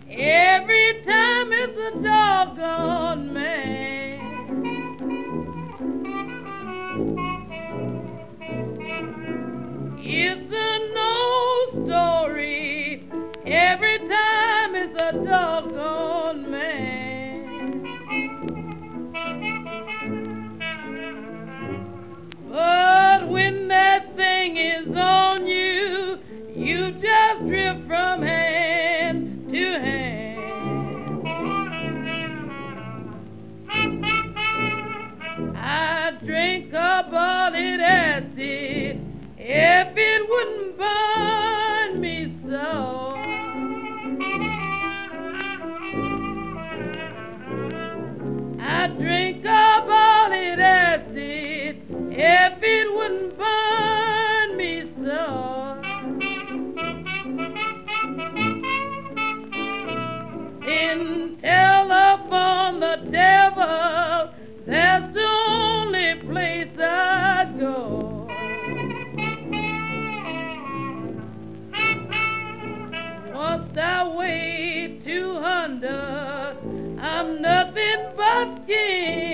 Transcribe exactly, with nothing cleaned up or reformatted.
Every time it's a doggone man. It's an old story. Every time it's a doggone man. But when that thing is on you, you just drift from hand to hand. I drink up all it acid if it wouldn't burn me so. I drink up all it acid if it wouldn't burn me so. Then telephone the devil, that's the only place I'd go. Once I weigh two hundred, I'm nothing but skin.